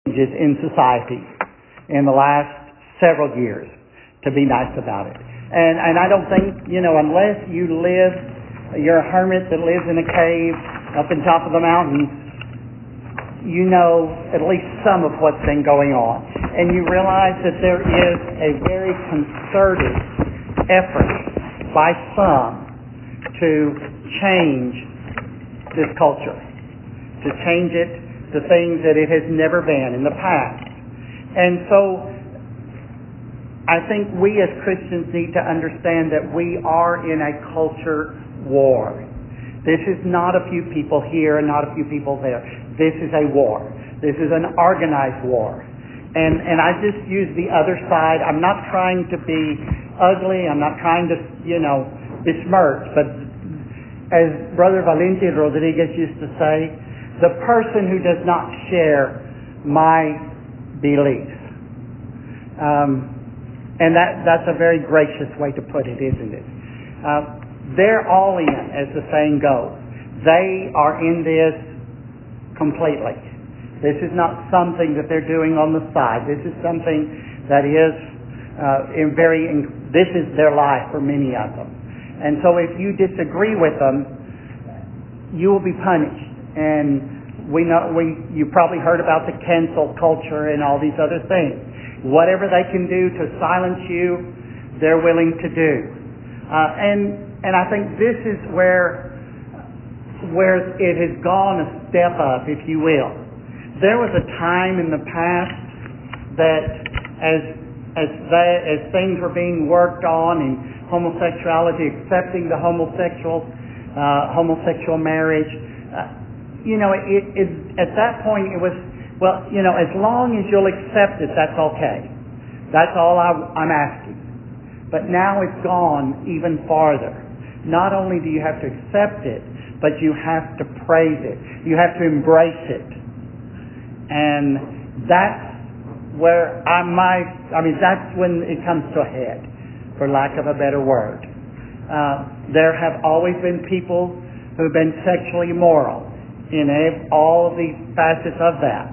changes in society in the last several years to be nice about it. And I don't think, unless you're a hermit that lives in a cave up in top of the mountains, you know at least some of what's been going on. And you realize that there is a very concerted effort by some to change this culture, to change it to things that it has never been in the past. And so I think we as Christians need to understand that we are in a culture war. This is not a few people here and not a few people there. This is a war. This is an organized war. And I just use the other side. I'm not trying to be ugly. I'm not trying to, besmirch. But as Brother Valentin Rodriguez used to say, the person who does not share my beliefs. And that's a very gracious way to put it, isn't it? They're all in, as the saying goes. They are in this completely. This is not something that they're doing on the side. This is something that is this is their life for many of them. And so if you disagree with them, you will be punished. And you probably heard about the cancel culture and all these other things. Whatever they can do to silence you, they're willing to do. And I think this is where it has gone a step up, if you will. There was a time in the past that as things were being worked on in homosexuality, accepting the homosexual marriage, at that point it was, as long as you'll accept it, that's okay. That's all I'm asking. But now it's gone even farther. Not only do you have to accept it, but you have to praise it. You have to embrace it. And that's where that's when it comes to a head, for lack of a better word. There have always been people who've been sexually immoral in all the facets of that.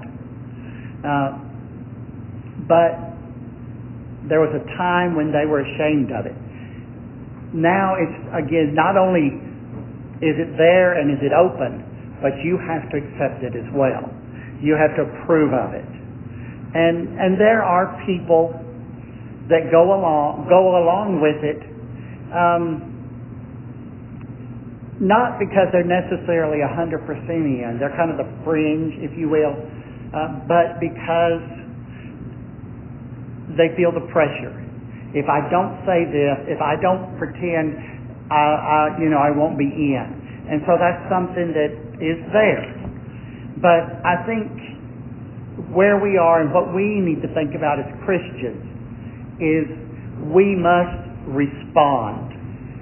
But there was a time when they were ashamed of it. Now it's, again, not only is it there and is it open, but you have to accept it as well. You have to approve of it. And there are people that go along with it, not because they're necessarily 100% in. They're kind of the fringe, if you will, but because they feel the pressure. If I don't say this, if I don't pretend, I won't be in. And so that's something that is there. But I think where we are and what we need to think about as Christians is we must respond.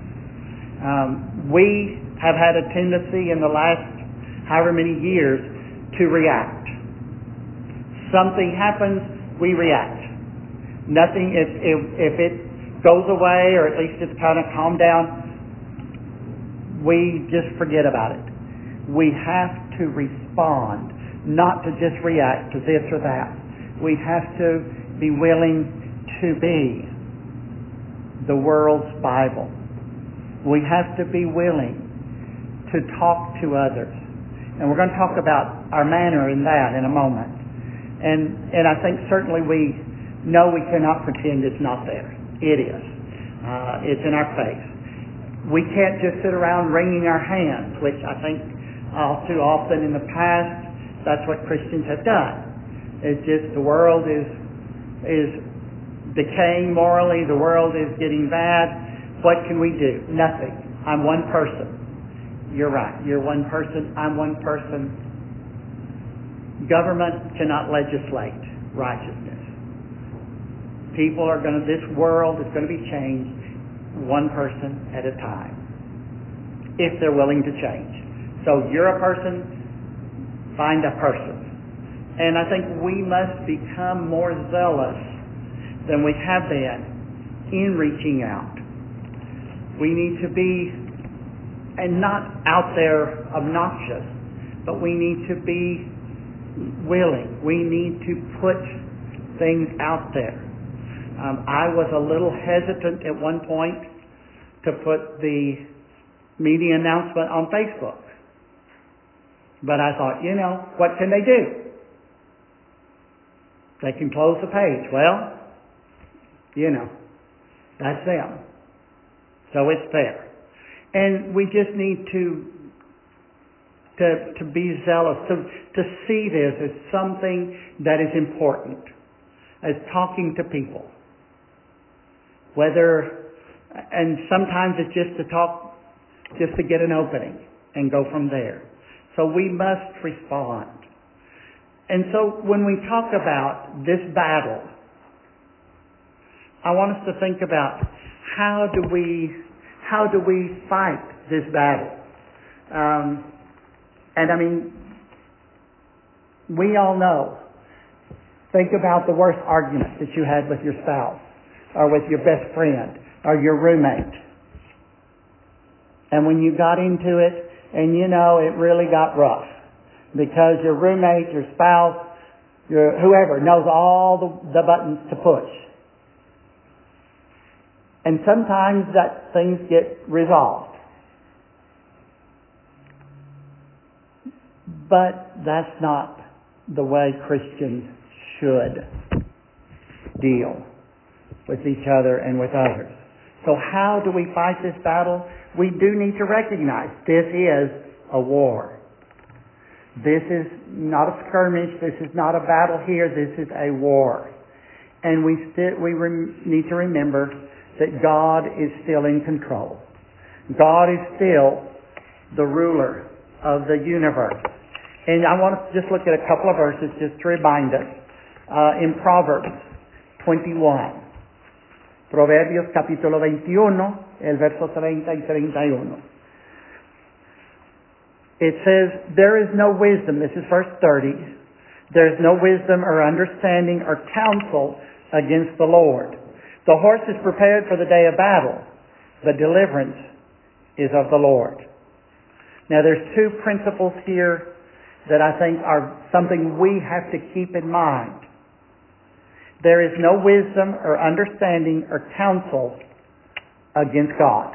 We have had a tendency in the last however many years to react. Something happens, we react. Nothing, if it goes away or at least it's kind of calmed down, we just forget about it. We have to respond, not to just react to this or that. We have to be willing to be the world's Bible. We have to be willing to talk to others. And we're going to talk about our manner in that in a moment. And I think certainly we know we cannot pretend it's not there. It is. It's in our face. We can't just sit around wringing our hands, which I think all too often in the past, that's what Christians have done. It's just the world is decaying morally. The world is getting bad. What can we do? Nothing. I'm one person. You're right. You're one person. I'm one person. Government cannot legislate righteousness. This world is going to be changed one person at a time, if they're willing to change. So you're a person, find a person. And I think we must become more zealous than we have been in reaching out. We need to be, and not out there obnoxious, but we need to be willing. We need to put things out there. I was a little hesitant at one point to put the meeting announcement on Facebook. But I thought, what can they do? They can close the page. Well, that's them. So it's there. And we just need to be zealous, to see this as something that is important, as talking to people. And sometimes it's just to talk, just to get an opening and go from there. So we must respond. And so when we talk about this battle, I want us to think about how do we fight this battle? We all know. Think about the worst argument that you had with your spouse, or with your best friend, or your roommate. And when you got into it, and it really got rough, because your roommate, your spouse, whoever knows all the buttons to push. And sometimes that things get resolved. But that's not the way Christians should deal with each other and with others. So how do we fight this battle? We do need to recognize this is a war. This is not a skirmish. This is not a battle here. This is a war. And we need to remember that God is still in control. God is still the ruler of the universe. And I want to just look at a couple of verses just to remind us. In Proverbs 21. Proverbios capítulo 21, el verso 30 y 31. It says, there is no wisdom, this is verse 30, there is no wisdom or understanding or counsel against the Lord. The horse is prepared for the day of battle, but deliverance is of the Lord. Now there's two principles here that I think are something we have to keep in mind. There is no wisdom or understanding or counsel against God.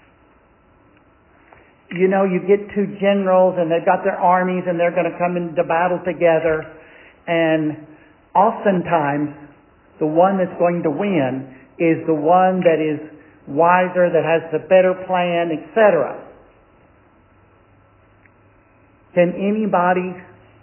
You get two generals and they've got their armies and they're going to come into battle together, and oftentimes the one that's going to win is the one that is wiser, that has the better plan, etc. Can anybody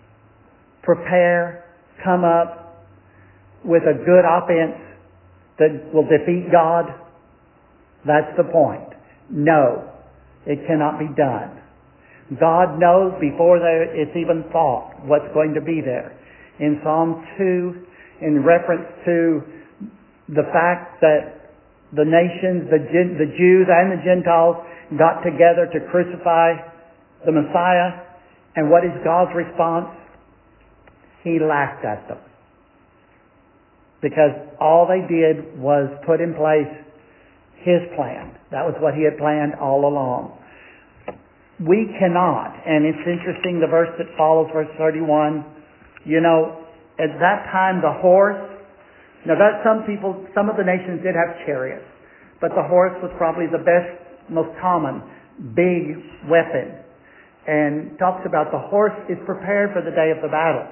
come up with a good offense that will defeat God? That's the point. No, it cannot be done. God knows before it's even thought what's going to be there. In Psalm 2, in reference to the fact that the nations, the Jews and the Gentiles got together to crucify the Messiah, and what is God's response? He laughed at them. Because all they did was put in place His plan. That was what He had planned all along. We cannot, and it's interesting, the verse that follows, verse 31, at that time the horse, some of the nations did have chariots, but the horse was probably the best, most common, big weapon. And talks about the horse is prepared for the day of the battle.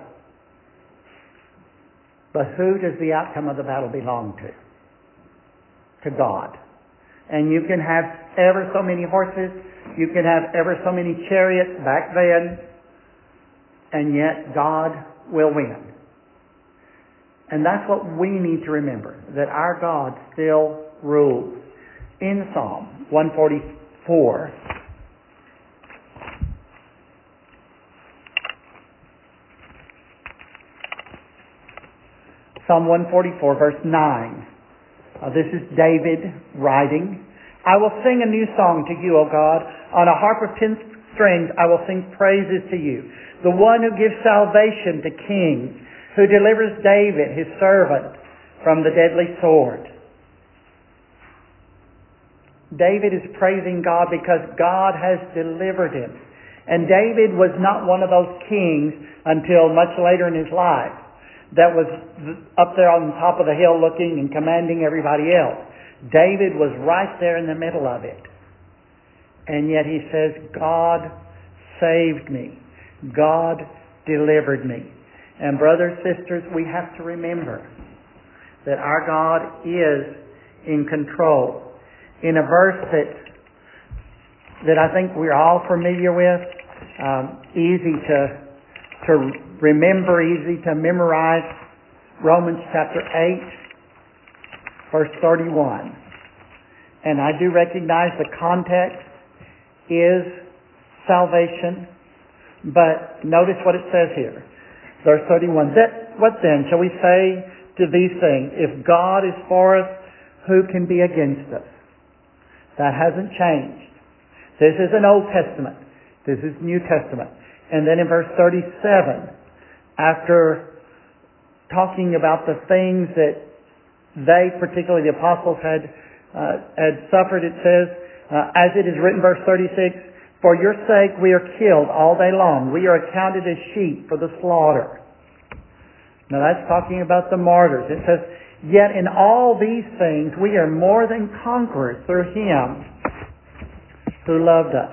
But who does the outcome of the battle belong to? To God. And you can have ever so many horses, you can have ever so many chariots back then, and yet God will win. And that's what we need to remember, that our God still rules. In Psalm 144, Psalm 144, verse 9. This is David writing. I will sing a new song to you, O God. On a harp of 10 strings I will sing praises to you. The one who gives salvation to kings, who delivers David, his servant, from the deadly sword. David is praising God because God has delivered him. And David was not one of those kings until much later in his life that was up there on top of the hill looking and commanding everybody else. David was right there in the middle of it. And yet he says, God saved me. God delivered me. And brothers, sisters, we have to remember that our God is in control. In a verse that I think we're all familiar with, easy to remember, easy to memorize, Romans chapter 8, verse 31. And I do recognize the context is salvation, but notice what it says here. Verse 31, what then shall we say to these things? If God is for us, who can be against us? That hasn't changed. This is an Old Testament. This is New Testament. And then in verse 37, after talking about the things that they, particularly the apostles, had suffered, it says, as it is written, verse 36, for your sake we are killed all day long. We are accounted as sheep for the slaughter. Now that's talking about the martyrs. It says, yet in all these things we are more than conquerors through Him who loved us.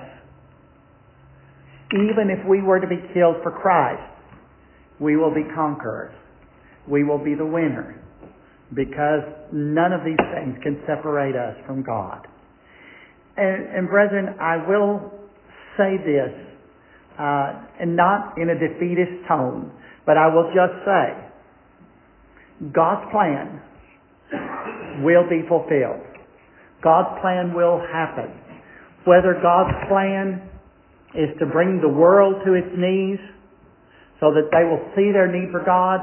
Even if we were to be killed for Christ, we will be conquerors. We will be the winner, because none of these things can separate us from God. And brethren, I will say this, and not in a defeatist tone, but I will just say, God's plan will be fulfilled. God's plan will happen. Whether God's plan is to bring the world to its knees so that they will see their need for God,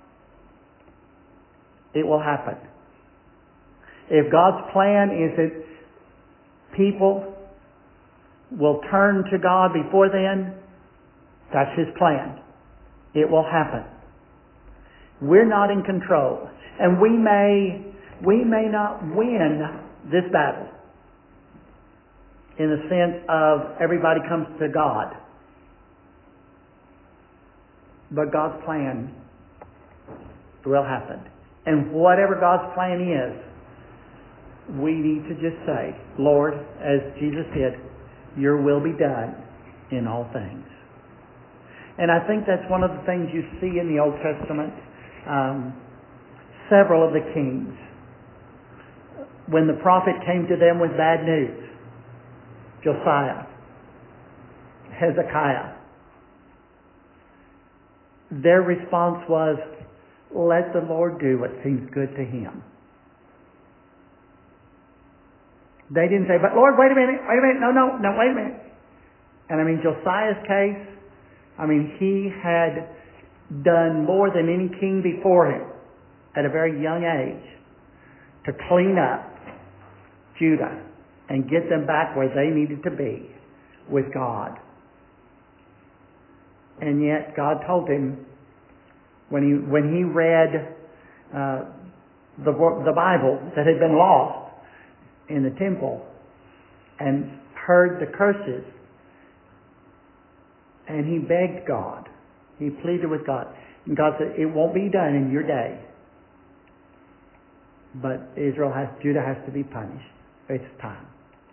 it will happen. If God's plan is that people will turn to God before then, that's His plan. It will happen. We're not in control. And we may not win this battle in the sense of everybody comes to God. But God's plan will happen. And whatever God's plan is, we need to just say, Lord, as Jesus said, your will be done in all things. And I think that's one of the things you see in the Old Testament. Several of the kings, when the prophet came to them with bad news, Josiah, Hezekiah, their response was, let the Lord do what seems good to Him. They didn't say, but Lord, wait a minute, no, wait a minute. And I mean, Josiah's case, he had done more than any king before him at a very young age to clean up Judah and get them back where they needed to be with God. And yet God told him, when he read the Bible that had been lost in the temple and heard the curses, and he begged God, he pleaded with God, and God said, it won't be done in your day, but Judah has to be punished. It's time.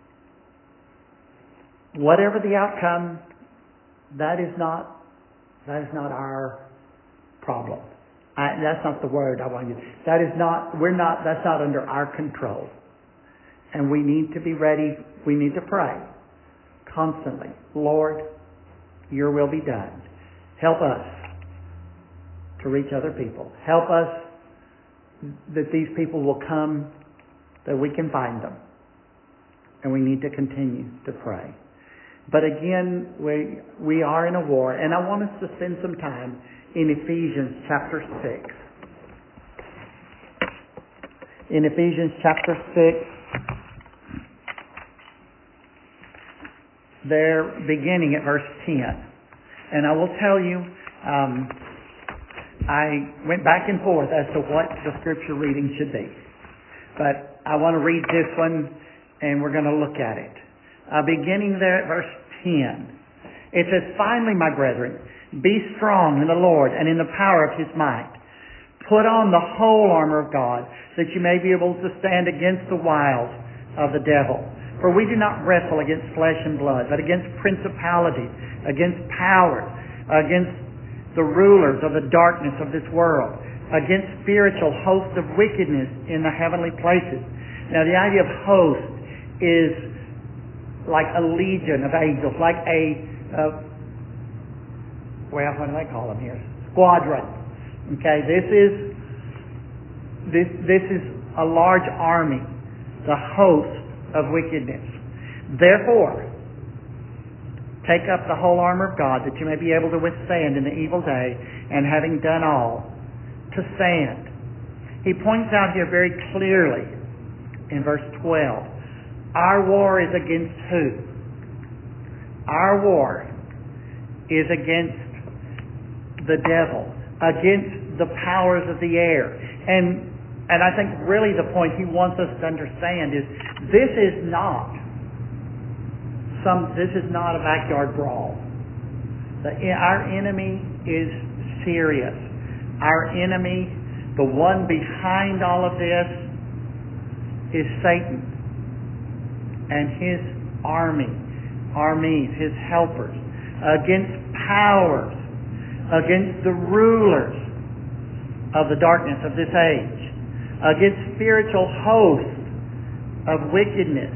Whatever the outcome, that is not our problem. That's not the word I want to use. That's not under our control. And we need to be ready. We need to pray constantly. Lord, your will be done. Help us to reach other people. Help us that these people will come, that we can find them. And we need to continue to pray. But again, we are in a war, and I want us to spend some time in Ephesians chapter 6. In Ephesians chapter 6, they're beginning at verse 10. And I will tell you, I went back and forth as to what the scripture reading should be. But I want to read this one, and we're going to look at it. Beginning there at verse 10. It says, finally, my brethren, be strong in the Lord and in the power of His might. Put on the whole armor of God, that you may be able to stand against the wiles of the devil. For we do not wrestle against flesh and blood, but against principalities, against powers, against the rulers of the darkness of this world, against spiritual hosts of wickedness in the heavenly places. Now, the idea of host is like a legion of angels, like what do they call them here? Squadron. Okay, this is a large army, the host of wickedness. Therefore, take up the whole armor of God, that you may be able to withstand in the evil day, and having done all, to stand. He points out here very clearly in verse 12, our war is against who? Our war is against the devil, against the powers of the air. And I think really the point he wants us to understand is this is not a backyard brawl. Our enemy is serious. Our enemy, the one behind all of this, is Satan and his armies, his helpers, against powers, against the rulers of the darkness of this age, against spiritual hosts of wickedness.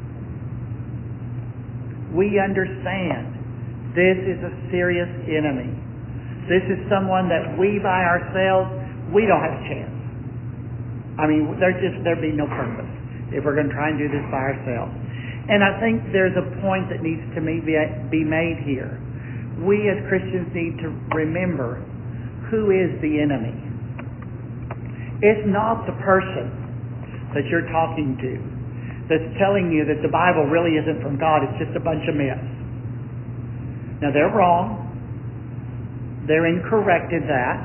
We understand this is a serious enemy. This is someone that we by ourselves, we don't have a chance. I mean, there'd be no purpose if we're going to try and do this by ourselves. And I think there's a point that needs to be made here. We as Christians need to remember who is the enemy. It's not the person that you're talking to that's telling you that the Bible really isn't from God, it's just a bunch of myths. Now, they're wrong. They're incorrect in that.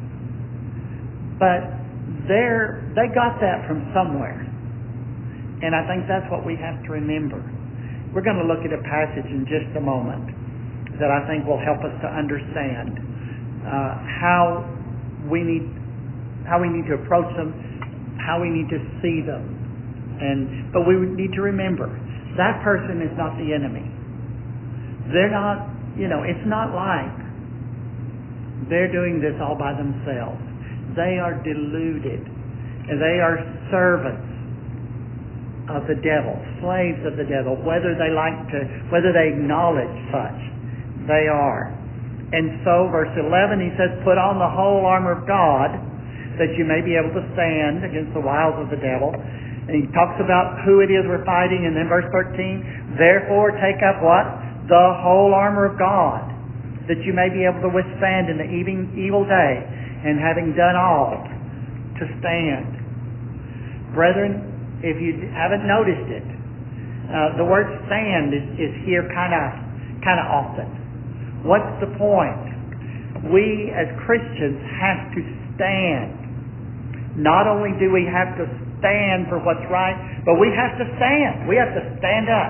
But they got that from somewhere. And I think that's what we have to remember. We're going to look at a passage in just a moment that I think will help us to understand how we need to approach them, how we need to see them. But we need to remember, that person is not the enemy. They're not, it's not like they're doing this all by themselves. They are deluded. And they are servants of the devil, slaves of the devil, whether they acknowledge such. They are. And so, verse 11, he says, put on the whole armor of God, that you may be able to stand against the wiles of the devil. And he talks about who it is we're fighting, and then verse 13, therefore take up what? The whole armor of God, that you may be able to withstand in the evil day, and having done all, to stand. Brethren, if you haven't noticed it, the word stand is here kind of often. What's the point? We as Christians have to stand. Not only do we have to stand for what's right, but we have to stand. We have to stand up.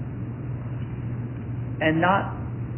And not,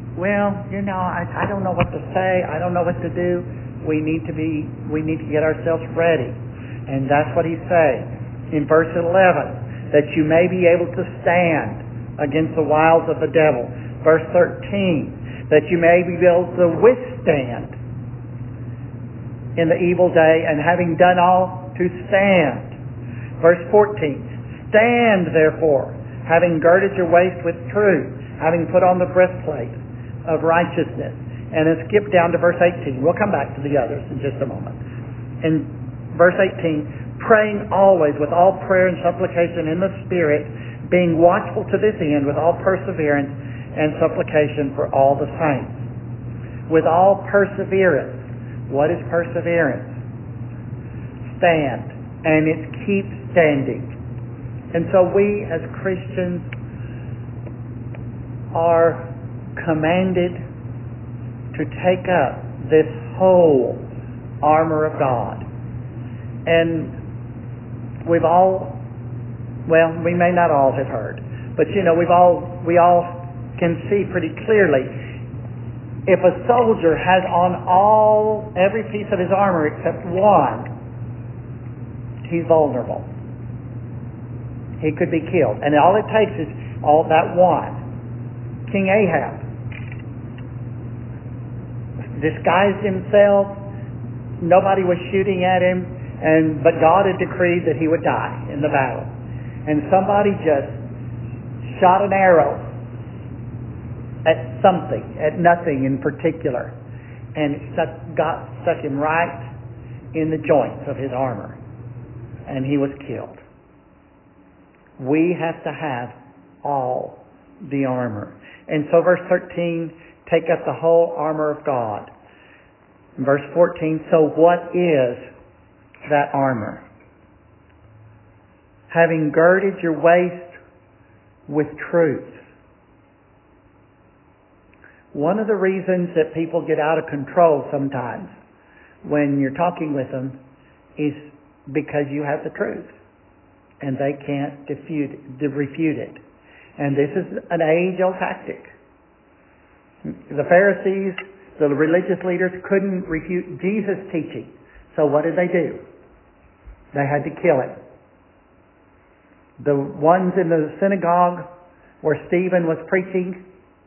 I don't know what to say. I don't know what to do. We need to get ourselves ready. And that's what he's saying in verse 11, that you may be able to stand against the wiles of the devil. Verse 13, that you may be able to withstand in the evil day, and having done all, to stand. Verse 14, stand therefore, having girded your waist with truth, having put on the breastplate of righteousness. And then skip down to verse 18. We'll come back to the others in just a moment. In verse 18, praying always with all prayer and supplication in the Spirit, being watchful to this end with all perseverance and supplication for all the saints. With all perseverance. What is perseverance? Stand. And it's keep standing. And so we as Christians are commanded to take up this whole armor of God. And we may not all have heard, but we all can see pretty clearly. If a soldier has on every piece of his armor except one, he's vulnerable. He could be killed. And all it takes is all that one. King Ahab disguised himself. Nobody was shooting at him, but God had decreed that he would die in the battle. And somebody just shot an arrow at something, at nothing in particular, and it stuck him right in the joints of his armor, and he was killed. We have to have all the armor. And so verse 13, take up the whole armor of God. Verse 14, so what is that armor? Having girded your waist with truth. One of the reasons that people get out of control sometimes when you're talking with them is because you have the truth and they can't refute it. And this is an age-old tactic. The Pharisees, the religious leaders, couldn't refute Jesus' teaching. So what did they do? They had to kill him. The ones in the synagogue where Stephen was preaching,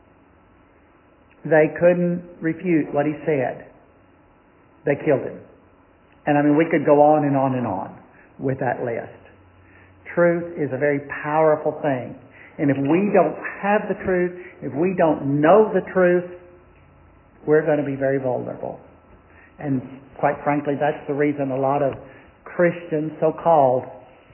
they couldn't refute what he said. They killed him. And we could go on and on and on with that list. Truth is a very powerful thing. And if we don't have the truth, if we don't know the truth, we're going to be very vulnerable. And quite frankly, that's the reason a lot of Christians, so-called,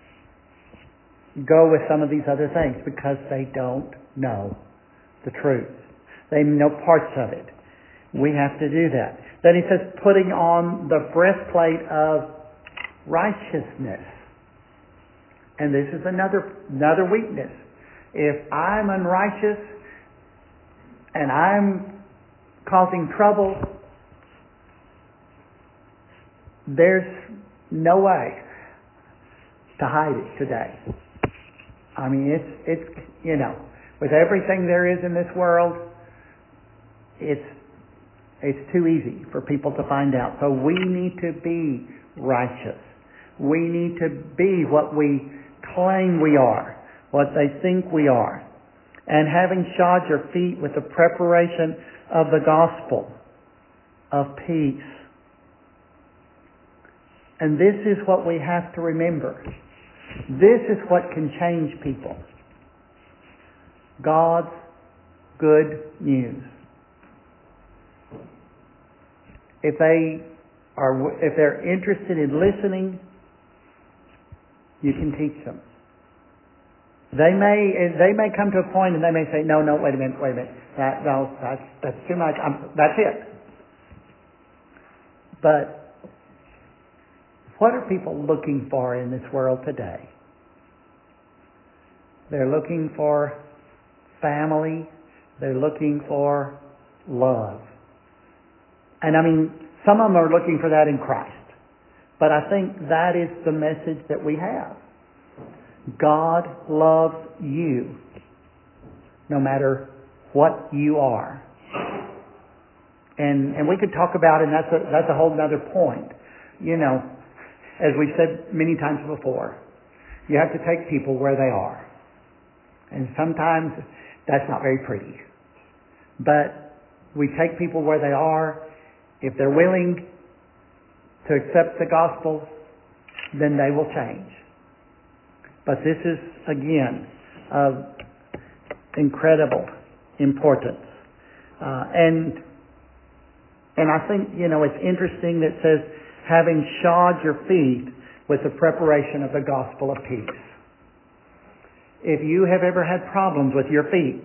go with some of these other things, because they don't know the truth. They know parts of it. We have to do that. Then he says, putting on the breastplate of righteousness. And this is another weakness. If I'm unrighteous and I'm causing trouble, there's no way to hide it today. It's with everything there is in this world, it's too easy for people to find out. So we need to be righteous. We need to be what we claim we are, what they think we are. And having shod your feet with the preparation of the gospel of peace. And this is what we have to remember. This is what can change people. God's good news. If they're interested in listening, you can teach them. They may come to a point and they may say, no, wait a minute. That's too much. That's it. But what are people looking for in this world today? They're looking for family. They're looking for love. And some of them are looking for that in Christ. But I think that is the message that we have. God loves you no matter what you are. And we could talk about it, and that's a whole other point. As we've said many times before, you have to take people where they are. And sometimes that's not very pretty. But we take people where they are. If they're willing to accept the gospel, then they will change. But this is, again, of incredible importance. And I think, it's interesting that it says, having shod your feet with the preparation of the gospel of peace. If you have ever had problems with your feet,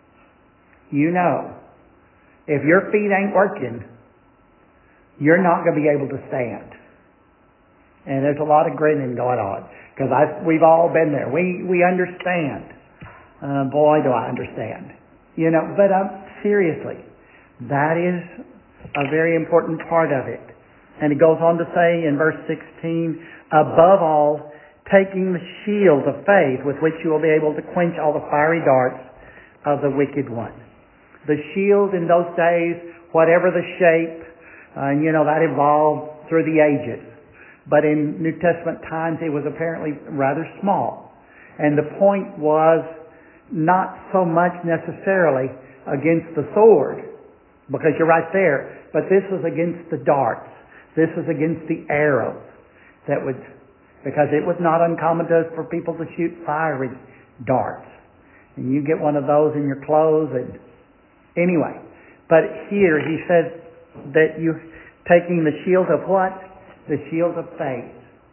if your feet ain't working, you're not going to be able to stand. And there's a lot of grinning going on, because we've all been there. We understand. Boy, do I understand. But seriously, that is a very important part of it. And it goes on to say in verse 16, above all, taking the shield of faith with which you will be able to quench all the fiery darts of the wicked one. The shield in those days, whatever the shape, that evolved through the ages. But in New Testament times, it was apparently rather small. And the point was not so much necessarily against the sword, because you're right there, but this was against the darts. This was against the arrows because it was not uncommon for people to shoot fiery darts. And you get one of those in your clothes anyway. But here he says that you're taking the shield of what? The shield of faith.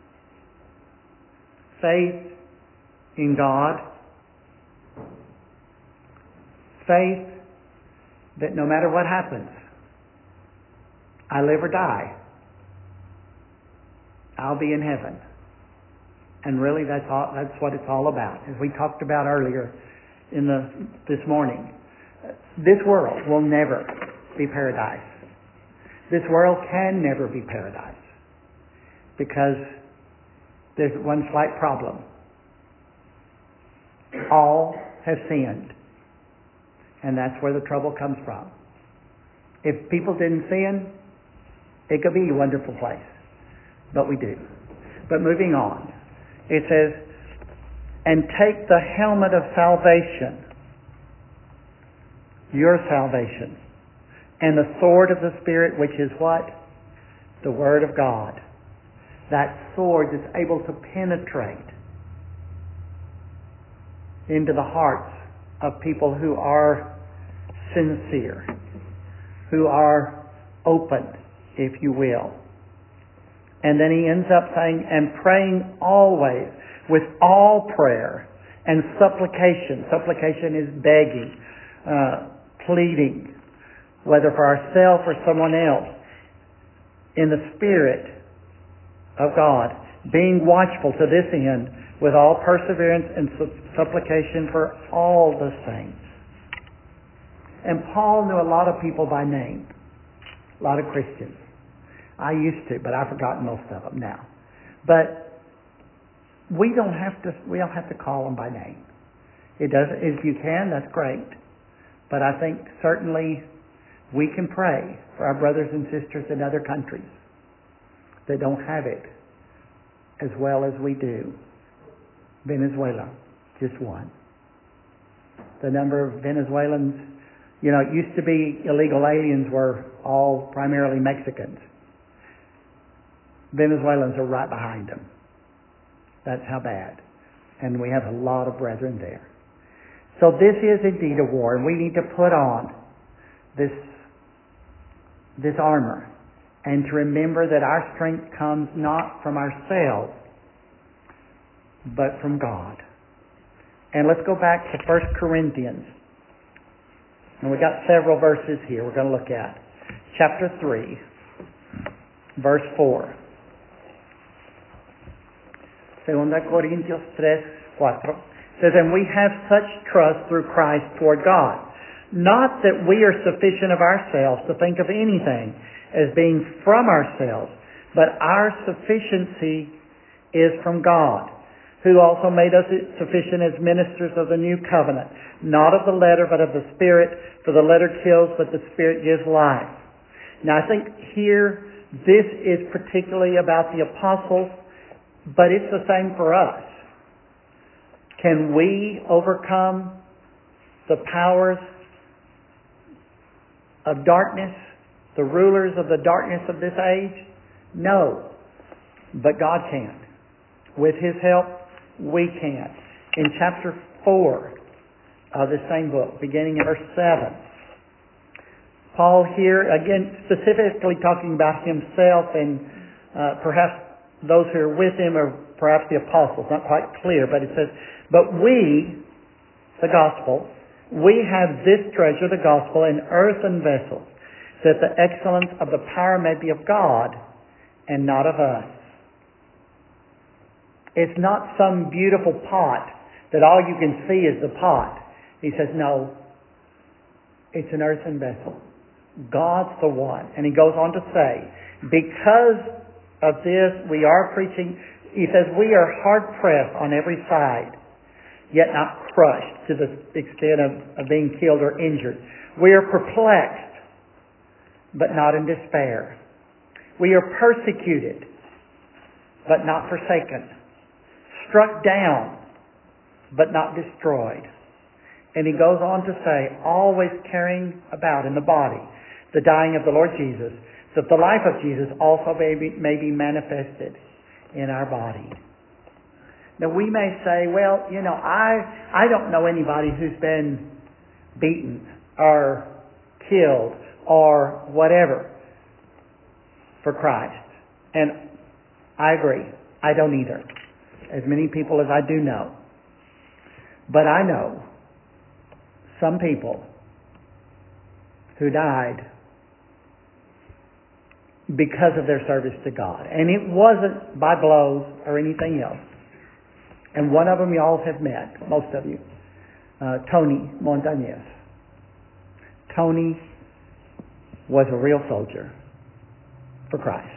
Faith in God. Faith that no matter what happens, I live or die, I'll be in heaven. And really that's what it's all about. As we talked about earlier this morning, this world will never be paradise. This world can never be paradise because there's one slight problem. All have sinned. And that's where the trouble comes from. If people didn't sin, it could be a wonderful place. But we do. But moving on, it says, and take the helmet of salvation, your salvation, and the sword of the Spirit, which is what? The Word of God. That sword is able to penetrate into the hearts of people who are sincere, who are open, if you will. And then he ends up saying, and praying always with all prayer and supplication. Supplication is begging, pleading, whether for ourselves or someone else, in the Spirit of God, being watchful to this end with all perseverance and supplication for all the saints. And Paul knew a lot of people by name, a lot of Christians. I used to, but I've forgotten most of them now. But we don't have to call them by name. It does, if you can, that's great. But I think certainly we can pray for our brothers and sisters in other countries that don't have it as well as we do. Venezuela, just one. The number of Venezuelans, it used to be illegal aliens were all primarily Mexicans. Venezuelans are right behind them. That's how bad. And we have a lot of brethren there. So this is indeed a war, and we need to put on this armor and to remember that our strength comes not from ourselves, but from God. And let's go back to 1 Corinthians. And we've got several verses here we're going to look at. Chapter 3, verse 4. 2 Corintios 3:4 says, and we have such trust through Christ toward God. Not that we are sufficient of ourselves to think of anything as being from ourselves, but our sufficiency is from God, who also made us sufficient as ministers of the new covenant, not of the letter, but of the Spirit, for the letter kills, but the Spirit gives life. Now I think here, this is particularly about the apostles, but it's the same for us. Can we overcome the powers of darkness, the rulers of the darkness of this age? No. But God can. With His help, we can. In chapter 4 of the same book, beginning in verse 7, Paul here, again, specifically talking about himself and perhaps those who are with him, or perhaps the apostles, not quite clear, but it says, but we, the gospel, we have this treasure, the gospel, in earthen vessels, that the excellence of the power may be of God and not of us. It's not some beautiful pot that all you can see is the pot. He says, no, it's an earthen vessel. God's the one. And he goes on to say, because of this we are preaching, he says, we are hard pressed on every side, yet not crushed to the extent of being killed or injured. We are perplexed, but not in despair. We are persecuted, but not forsaken. Struck down, but not destroyed. And he goes on to say, always carrying about in the body the dying of the Lord Jesus, so that the life of Jesus also may be manifested in our body. Now we may say, well, I don't know anybody who's been beaten or killed or whatever for Christ. And I agree. I don't either. As many people as I do know. But I know some people who died because of their service to God. And it wasn't by blows or anything else. And one of them you all have met, most of you, Tony Montañez. Tony was a real soldier for Christ.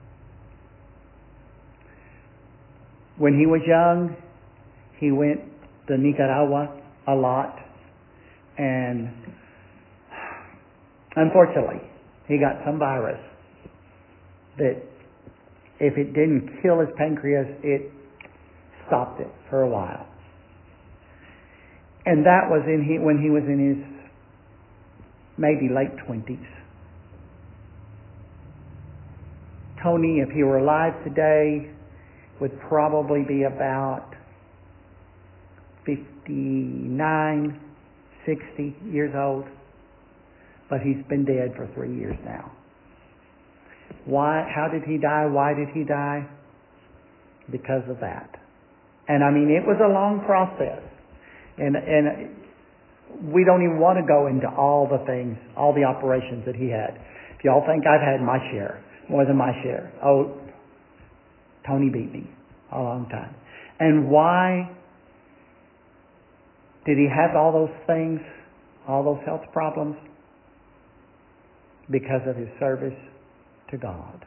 When he was young, he went to Nicaragua a lot, and unfortunately, he got some virus that if it didn't kill his pancreas, it stopped it for a while. And that was when he was in his maybe late 20s. Tony, if he were alive today, would probably be about 59, 60 years old. But he's been dead for 3 years now. Why? How did he die? Why did he die? Because of that. And I mean, it was a long process. And we don't even want to go into all the things, all the operations that he had. If y'all think I've had my share, more than my share. Oh, Tony beat me a long time. And why did he have all those things, all those health problems? Because of his service to God.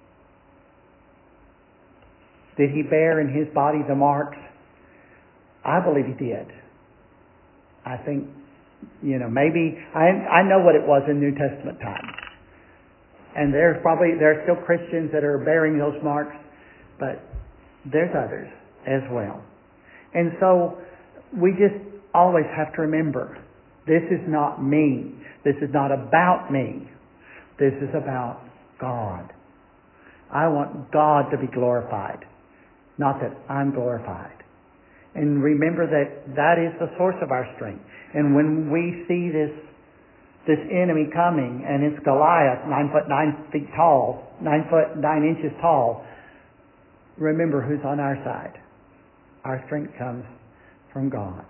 Did he bear in his body the marks? I believe he did. I think, maybe, I know what it was in New Testament times. And there are still Christians that are bearing those marks, but there's others as well. And so we just always have to remember, this is not me. This is not about me. This is about God. I want God to be glorified, not that I'm glorified. And remember that is the source of our strength. And when we see this enemy coming, and it's Goliath, 9 foot 9 feet tall, 9 foot 9 inches tall, remember who's on our side. Our strength comes from God.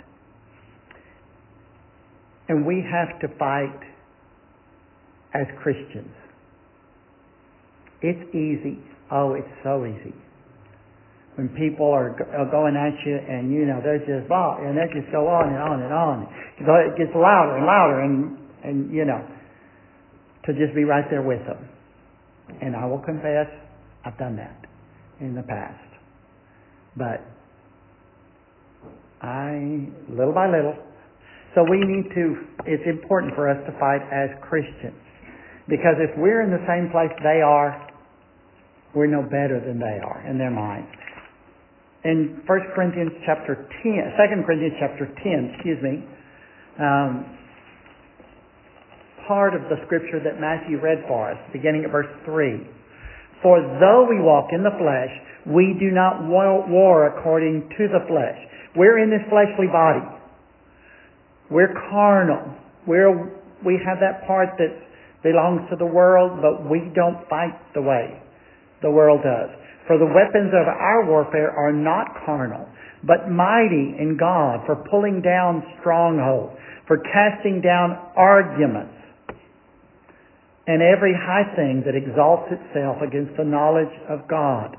And we have to fight as Christians. It's easy. Oh, it's so easy. When people are going at you and, they're just, and they just go on and on and on. It gets louder and louder and to just be right there with them. And I will confess, I've done that in the past. But little by little. So it's important for us to fight as Christians. Because if we're in the same place they are, we're no better than they are in their minds. In 2 Corinthians chapter 10, part of the scripture that Matthew read for us, beginning at verse 3. For though we walk in the flesh, we do not war according to the flesh. We're in this fleshly body. We're carnal. We have that part that belongs to the world, but we don't fight the way the world does. For the weapons of our warfare are not carnal, but mighty in God for pulling down strongholds, for casting down arguments, and every high thing that exalts itself against the knowledge of God.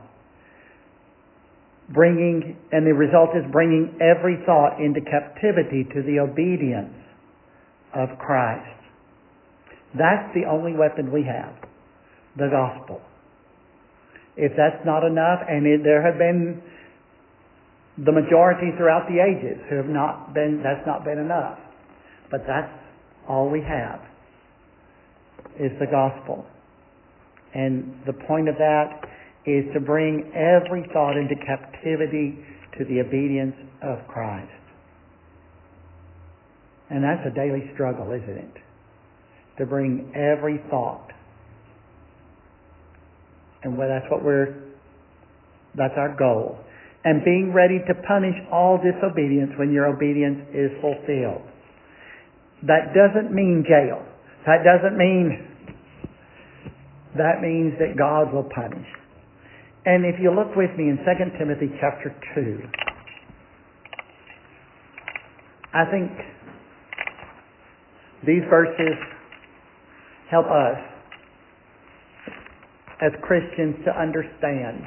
And the result is bringing every thought into captivity to the obedience of Christ. That's the only weapon we have, the gospel. If that's not enough, and there have been the majority throughout the ages who have not been, that's not been enough. But that's all we have is the gospel. And the point of that is to bring every thought into captivity to the obedience of Christ. And that's a daily struggle, isn't it? To bring every thought. And that's our goal. And being ready to punish all disobedience when your obedience is fulfilled. That doesn't mean jail. That means that God will punish. And if you look with me in 2 Timothy chapter 2, I think these verses help us as Christians to understand.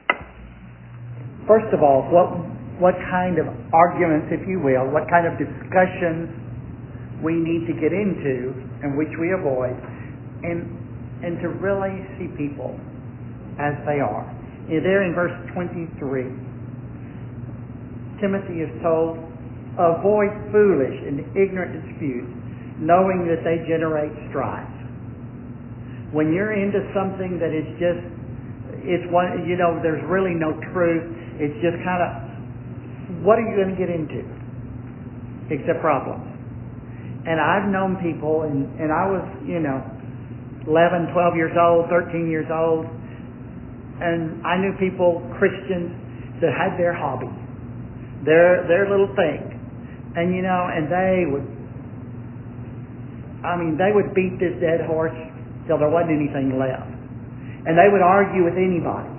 First of all, what kind of arguments, if you will, what kind of discussions we need to get into and which we avoid, and to really see people as they are. There in verse 23, Timothy is told, avoid foolish and ignorant disputes, knowing that they generate strife. When you're into something that is just, there's really no truth, it's just kind of, what are you going to get into? Except problems. And I've known people, and I was, 11, 12 years old, 13 years old, and I knew people, Christians, that had their hobby, their little thing. And, and they would beat this dead horse till there wasn't anything left. And they would argue with anybody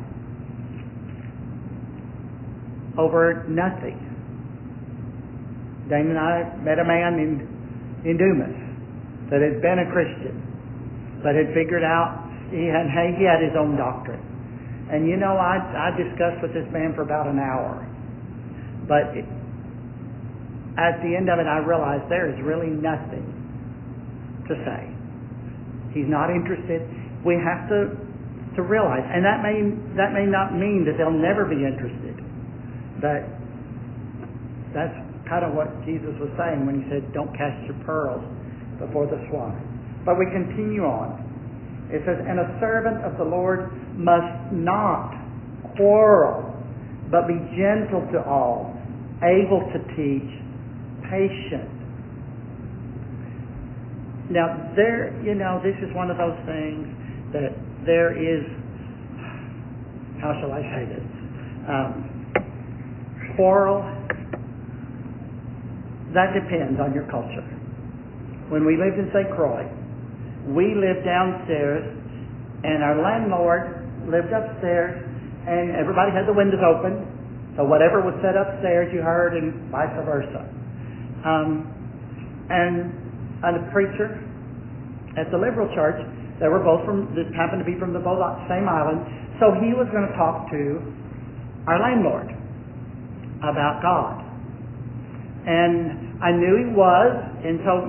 over nothing. Dane and I met a man in Dumas that had been a Christian, but had figured out he had his own doctrine. And I discussed with this man for about an hour. But at the end of it, I realized there is really nothing to say. He's not interested. We have to realize, and that may not mean that they'll never be interested. But that's kind of what Jesus was saying when he said, don't cast your pearls before the swine. But we continue on. It says, and a servant of the Lord must not quarrel, but be gentle to all, able to teach, patient. Now, this is one of those things that there is, how shall I say this? Quarrel, that depends on your culture. When we lived in St. Croix, we lived downstairs, and our landlord lived upstairs, and everybody had the windows open, so whatever was said upstairs you heard, and vice versa. And a preacher at the liberal church, they were both happened to be from the same island, so he was going to talk to our landlord about God. And I knew he was, and so,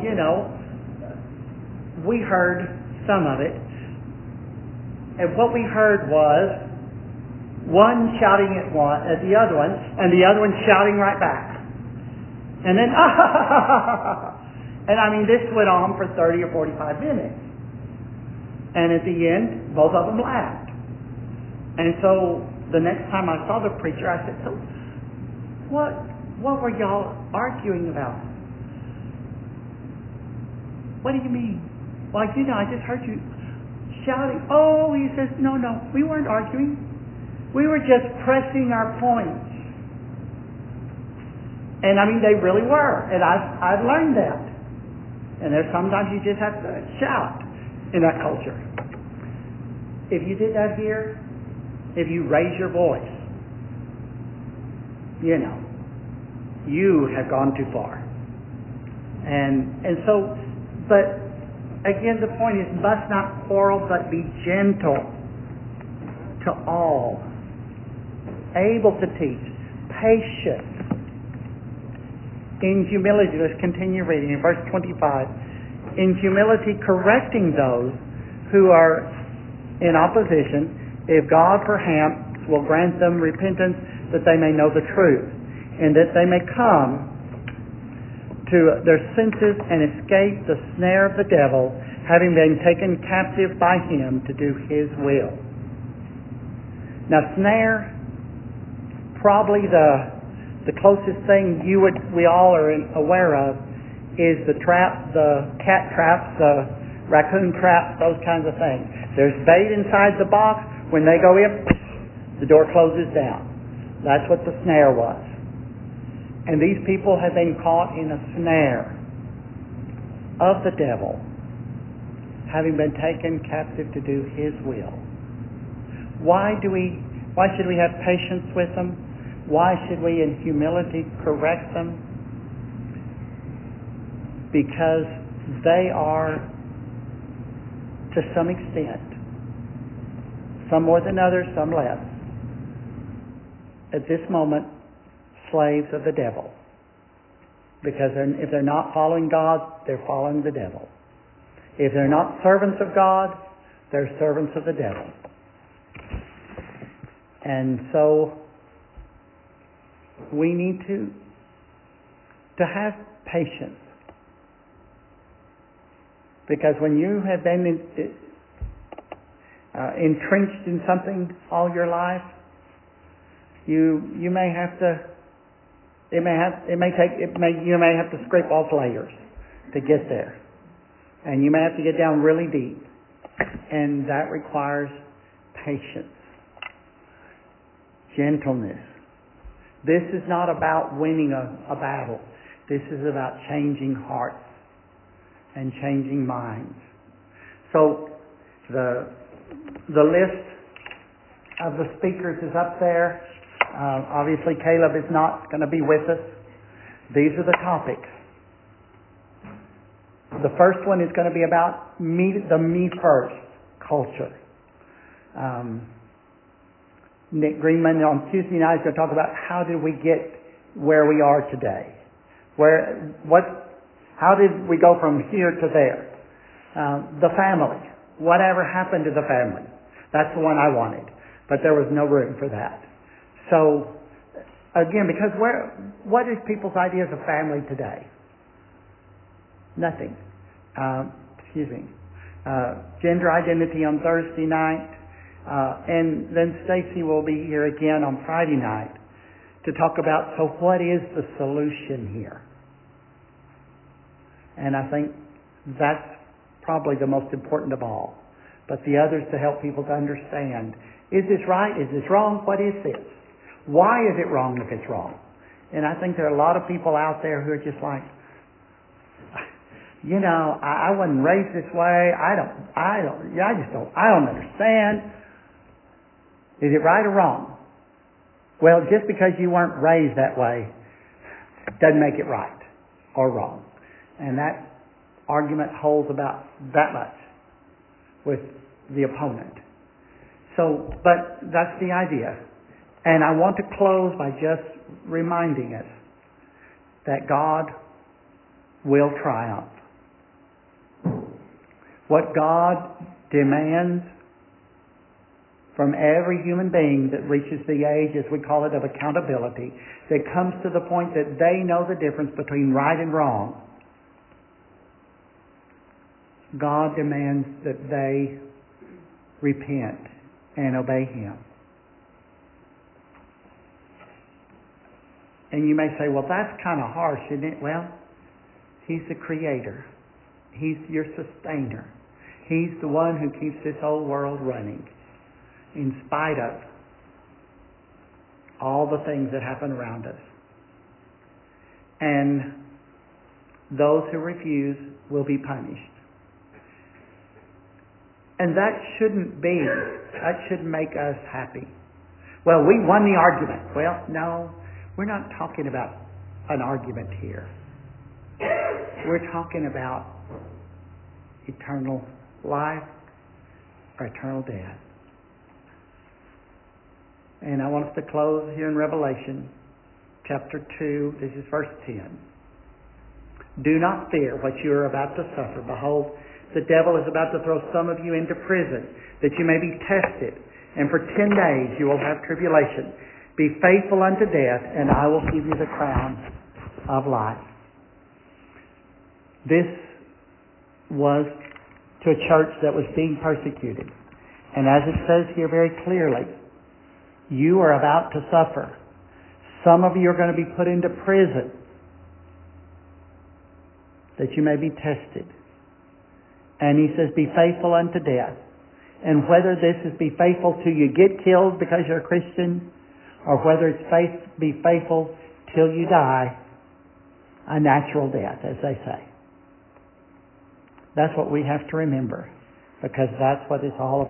we heard some of it. And what we heard was one shouting at the other one, and the other one shouting right back. And then, and this went on for 30 or 45 minutes. And at the end, both of them laughed. And so the next time I saw the preacher, I said, so what were y'all arguing about? What do you mean? Well, I just heard you shouting. Oh, he says, no, we weren't arguing. We were just pressing our points. And they really were. And I've learned that. And there's sometimes you just have to shout in that culture. If you did that here, if you raise your voice, you have gone too far. And so, but again, the point is, must not quarrel, but be gentle to all, able to teach, patient, in humility. Let's continue reading in verse 25. In humility, correcting those who are in opposition, if God perhaps will grant them repentance that they may know the truth, and that they may come to their senses and escape the snare of the devil, having been taken captive by him to do his will. Now, snare, probably the closest thing we all are aware of is the trap, the cat traps, the raccoon traps, those kinds of things. There's bait inside the box. When they go in, the door closes down. That's what the snare was. And these people have been caught in a snare of the devil, having been taken captive to do his will. Why should we have patience with them? Why should we in humility correct them? Because they are, to some extent, some more than others, some less, at this moment, slaves of the devil. Because if they're not following God, they're following the devil. If they're not servants of God, they're servants of the devil. And so we need to have patience. Because when you have been entrenched in something all your life, you may have to. You may have to scrape off layers to get there, and you may have to get down really deep, and that requires patience, gentleness. This is not about winning a battle. This is about changing hearts and changing minds. So the list of the speakers is up there. Obviously, Caleb is not going to be with us. These are the topics. The first one is going to be about the me first culture. Nick Greenman on Tuesday night is going to talk about how did we get where we are today. How did we go from here to there? The family. Whatever happened to the family? That's the one I wanted, but there was no room for that. So, again, because what is people's ideas of family today? Nothing. Gender identity on Thursday night, and then Stacy will be here again on Friday night to talk about, so what is the solution here? And I think that's probably the most important of all. But the others to help people to understand, is this right? Is this wrong? What is this? Why is it wrong if it's wrong? And I think there are a lot of people out there who are just like, I wasn't raised this way. I don't understand. Is it right or wrong? Well, just because you weren't raised that way doesn't make it right or wrong. And that argument holds about that much with the opponent. So, but that's the idea. And I want to close by just reminding us that God will triumph. What God demands from every human being that reaches the age, as we call it, of accountability, that comes to the point that they know the difference between right and wrong, God demands that they repent and obey Him. And you may say, well, that's kind of harsh, isn't it? Well, He's the Creator. He's your sustainer. He's the one who keeps this whole world running in spite of all the things that happen around us. And those who refuse will be punished. And that shouldn't make us happy. Well, we won the argument. Well, no, we're not talking about an argument here. We're talking about eternal life or eternal death. And I want us to close here in Revelation chapter 2. This is verse 10. Do not fear what you are about to suffer. Behold, the devil is about to throw some of you into prison, that you may be tested. And for 10 days you will have tribulation. be faithful unto death, and I will give you the crown of life. This was to a church that was being persecuted. And as it says here very clearly, you are about to suffer. Some of you are going to be put into prison that you may be tested. And he says, be faithful unto death. And whether this is be faithful till you get killed because you're a Christian, or whether it's be faithful till you die, a natural death, as they say. That's what we have to remember, because that's what it's all about.